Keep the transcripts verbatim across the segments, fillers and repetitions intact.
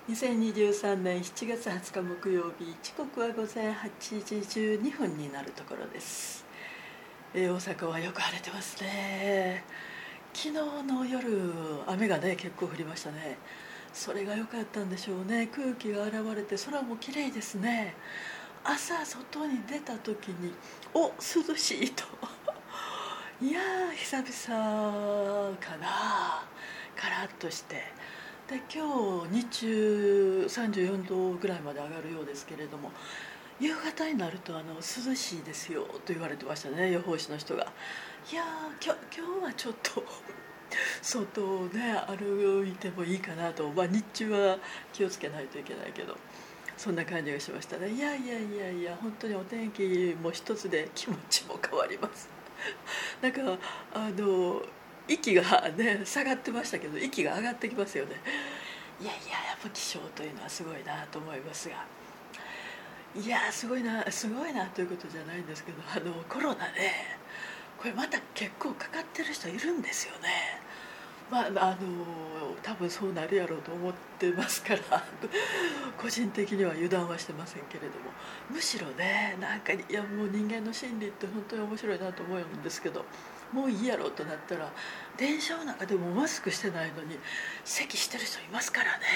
にせんにじゅうさんねんしちがつはつか木曜日、時刻は午前はちじじゅうにふんになるところです、えー、大阪はよく晴れてますね。昨日の夜雨がね結構降りましたね。それが良かったんでしょうね。空気が現れて空も綺麗ですね。朝外に出た時にお涼しいといやー久々かな。カラッとしてで、今日日中さんじゅうよんどぐらいまで上がるようですけれども、夕方になるとあの涼しいですよと言われてましたね、予報士の人が。いやー今日今日はちょっと外をね歩いてもいいかなと、まあ、日中は気をつけないといけないけど、そんな感じがしましたね。いやいやいやいや、本当にお天気も一つで気持ちも変わりますなんかあの息がね下がってましたけど、息が上がってきますよね。いやいや、やっぱ気象というのはすごいなと思いますが、いやすごいなすごいなということじゃないんですけど、あのコロナね、これまた結構かかってる人いるんですよね。まあ、あの多分そうなるやろうと思ってますから個人的には油断はしてませんけれども、むしろね、なんかいやもう人間の心理って本当に面白いなと思うんですけど、もういいやろうとなったら電車の中でもマスクしてないのに咳してる人いますからね。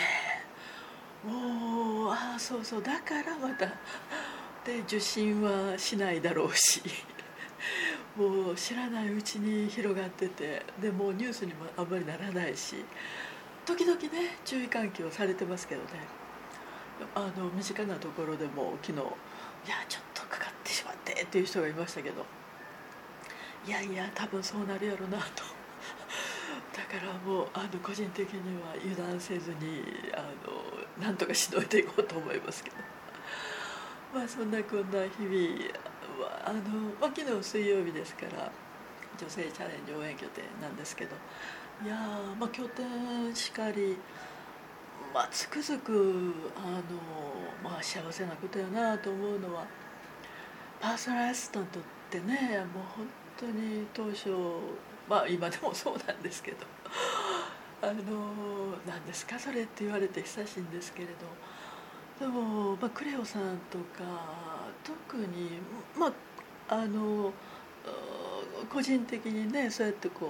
もうああそうそう、だからまたで受診はしないだろうしもう知らないうちに広がってて、でもうニュースにもあんまりならないし、時々ね注意喚起をされてますけどね。あの身近なところでも昨日、いやちょっとかかってしまってっていう人がいましたけど、いやいや多分そうなるやろうなとだからもうあの個人的には油断せずにあのなんとかしのいでいこうと思いますけどまあそんなこんな日々はあの、まあ、昨日水曜日ですから女性チャレンジ応援拠点なんですけど、いやー、まあ、拠点しかり、まあ、つくづくあの、まあ、幸せなことやなと思うのは、パーソナルアシスタントってね、もう本当に当初、まあ今でもそうなんですけどあの何ですかそれって言われて久しいんですけれど、でも、まあ、クレオさんとか特に、まああの個人的にねそうやってこうあ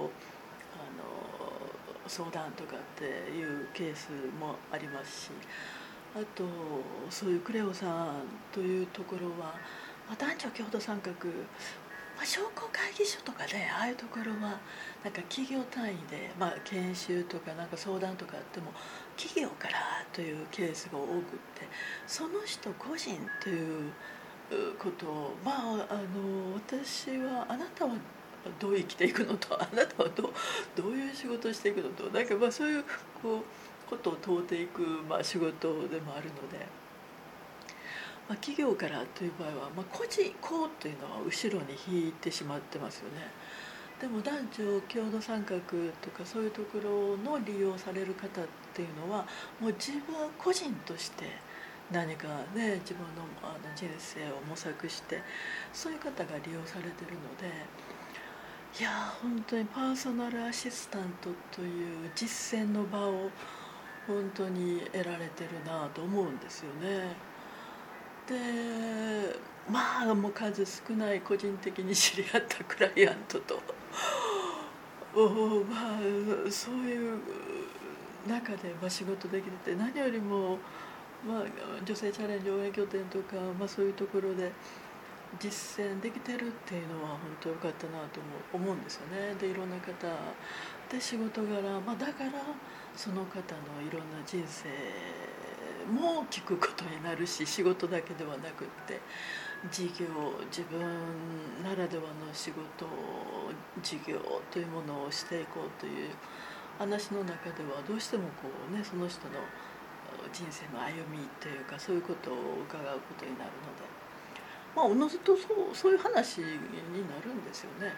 の相談とかっていうケースもありますし、あとそういうクレオさんというところは、まあ、男女共同参画、まあ、商工会議所とかね、ああいうところはなんか企業単位で、まあ、研修とかなんか相談とかあっても企業からというケースが多くって、その人個人ということを、まあ、あの私はあなたはどう生きていくのと、あなたはどう、どういう仕事をしていくのと、なんかまあそういうこうことを問うていく、まあ、仕事でもあるので、まあ、企業からという場合は、まあ、個人個というのは後ろに引いてしまってますよね。でも男女共同参画とかそういうところの利用される方っていうのは、もう自分個人として何かね自分のあの人生を模索して、そういう方が利用されてるので、いや本当にパーソナルアシスタントという実践の場を本当に得られてるなと思うんですよね。でまあもう数少ない個人的に知り合ったクライアントとおまあそういう中でまあ仕事できてて、何よりも、まあ、女性チャレンジ応援拠点とか、まあ、そういうところで実践できてるっていうのは本当良かったなと思う思うんですよね。でいろんな方で仕事柄、まあ、だからその方のいろんな人生も聞くことになるし、仕事だけではなくって事業、自分ならではの仕事事業というものをしていこうという話の中では、どうしてもこうねその人の人生の歩みというか、そういうことを伺うことになるので、まあおのずとそうそういう話になるんですよね。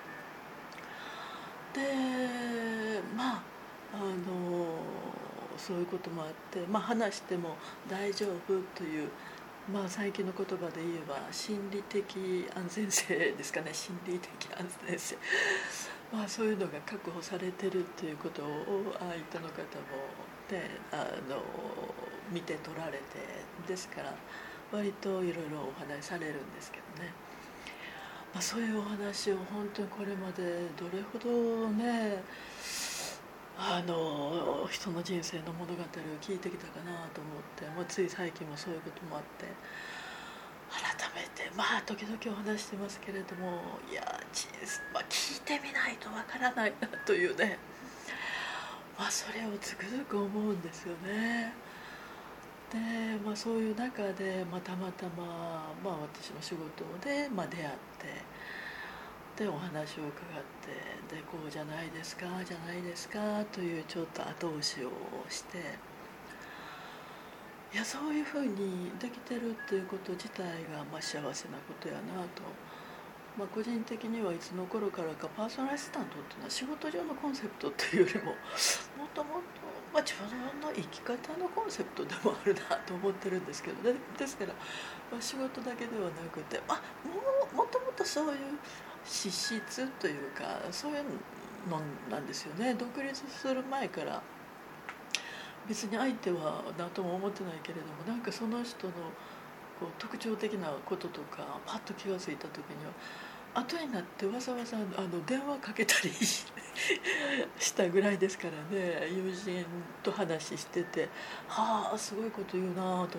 でまああのそういうこともあって、まあ、話しても大丈夫という、まあ、最近の言葉で言えば心理的安全性ですかね。心理的安全性まあそういうのが確保されてるっていうことを相手の方もね、あの見て取られて、ですから割といろいろお話しされるんですけどね、まあ、そういうお話を本当にこれまでどれほどね、あの人の人生の物語を聞いてきたかなと思って、まあ、つい最近もそういうこともあって改めてまあ時々お話してますけれども、いや人生、まあ、聞いてみないとわからないなというね、まあ、それをつくづく思うんですよね。で、まあ、そういう中で、まあ、たまたま、まあ、私の仕事で、まあ、出会って、でお話を伺って、でこうじゃないですかじゃないですかというちょっと後押しをして、いやそういうふうにできてるっていうこと自体が、まあ、幸せなことやなと、まあ、個人的にはいつの頃からかパーソナルアシスタントっていうのは仕事上のコンセプトというよりももともと、まあ、自分の生き方のコンセプトでもあるなと思ってるんですけど、ね、ですから、まあ、仕事だけではなくて、まあ、も, もともとそういう資質というかそういうのなんですよね。独立する前から別に相手は何とも思ってないけれども、なんかその人のこう特徴的なこととかパッと気が付いた時には後になってわざわざあの電話かけたりしたぐらいですからね。友人と話してて、はあすごいこと言うなと思って、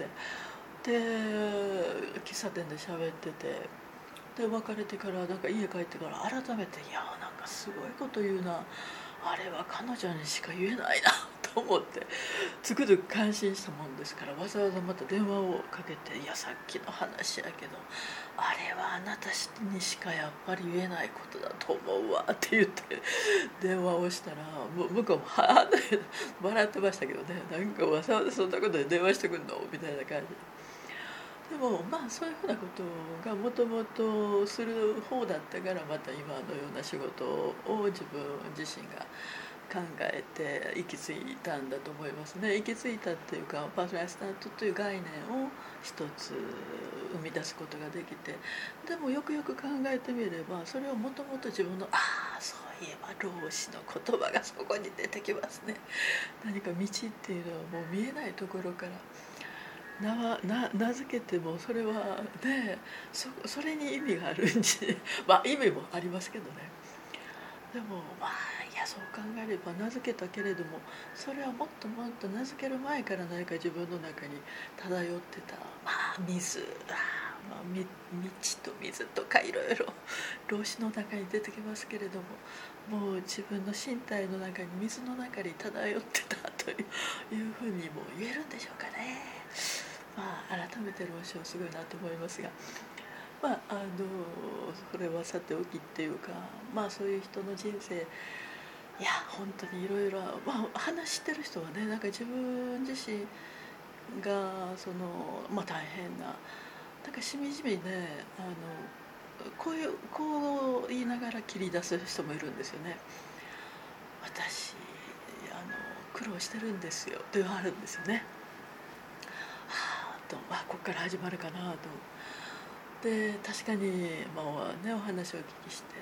で喫茶店で喋ってて、で別れてからなんか家帰ってから改めて、いやなんかすごいこと言うな、あれは彼女にしか言えないなと思ってつくづく感心したもんですから、わざわざまた電話をかけて、いやさっきの話やけどあれはあなたにしかやっぱり言えないことだと思うわって言って電話をしたら、向こうもはあって笑ってましたけどね、なんかわざわざそんなことで電話してくんのみたいな感じで。でもまあそういうふうなことがもともとする方だったから、また今のような仕事を自分自身が考えて行き着いたんだと思いますね。行き着いたっていうか、パーソナルアシスタントという概念を一つ生み出すことができて、でもよくよく考えてみればそれをもともと自分の、ああそういえば老子の言葉がそこに出てきますね。何か道っていうのはもう見えないところから名, な名付けてもそれはね そ, それに意味があるんでまあ意味もありますけどね。でもまあいやそう考えれば名付けたけれども、それはもっともっと名付ける前から何か自分の中に漂ってた、まあ水あ、まあ、道と水とかいろいろ老子の中に出てきますけれども、もう自分の身体の中に水の中に漂ってたというふうにも言えるんでしょうかね。まあ改めて老子はすごいなと思いますが、まああのそれはさておきっていうか、まあそういう人の人生、いや本当にいろいろ話してる人はね、なんか自分自身がその、まあ、大変な、なんかしみじみね、あのこういうこう言いながら切り出す人もいるんですよね。私あの苦労してるんですよって言われるんですよね。はあと、あここから始まるかなと。で確かに、まあね、お話をお聞きして、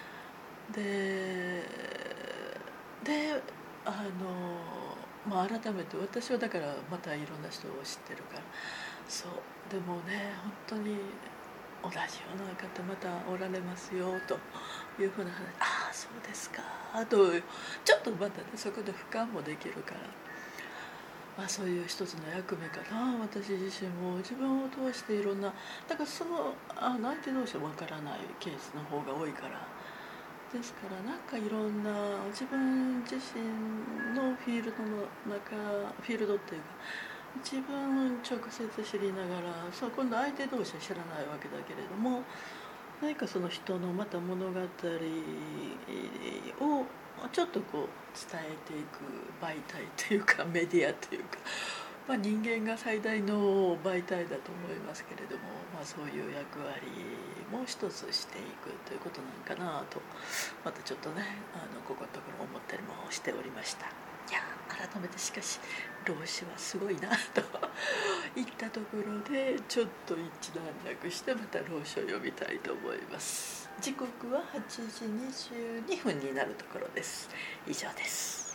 でであの、まあ、改めて私はだからまたいろんな人を知ってるから、そうでもね本当に同じような方またおられますよというふうな話、ああそうですかとちょっとまたねそこで俯瞰もできるから、まあ、そういう一つの役目かな。私自身も自分を通していろんな、だからそのあ相手同士は分からないケースの方が多いから、ですからなんかいろんな自分自身のフィールドの中、フィールドっていうか自分直接知りながら、そう今度相手同士は知らないわけだけれども、何かその人のまた物語をちょっとこう伝えていく媒体というかメディアというか、まあ、人間が最大の媒体だと思いますけれども、まあ、そういう役割も一つしていくということなのかなと、またちょっとねあのここのところ思ったりもしておりました。いや改めてしかし老子はすごいなといったところで、ちょっと一段落してまた老子を読みたいと思います。時刻ははちじにじゅうにふんになるところです。以上です。